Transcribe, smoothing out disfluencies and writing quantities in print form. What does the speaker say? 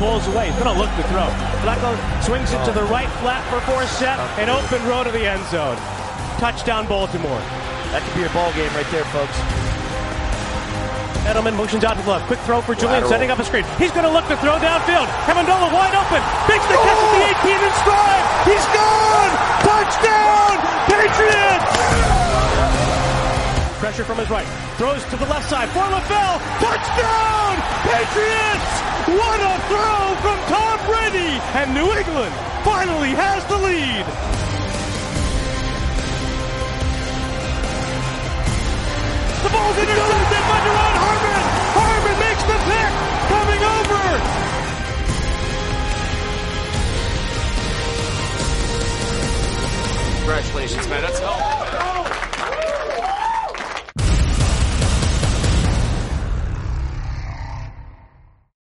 pulls away. He's going to look to throw. Flacco swings it to the right flat for Forsett. An open road to the end zone. Touchdown, Baltimore. That could be your ball game right there, folks. Edelman motions out to the left. Quick throw for Julian, setting up a screen. He's going to look to throw downfield. Amendola wide open. Makes the catch at the 18 in stride. He's gone! Touchdown! Patriots! Pressure from his right. Throws to the left side for LaFell. Touchdown! Patriots! What a throw from Tom Brady! And New England finally has the lead. The ball's intercepted by Duron Harmon. Harmon makes the pick. Coming over. Congratulations, man. That's help.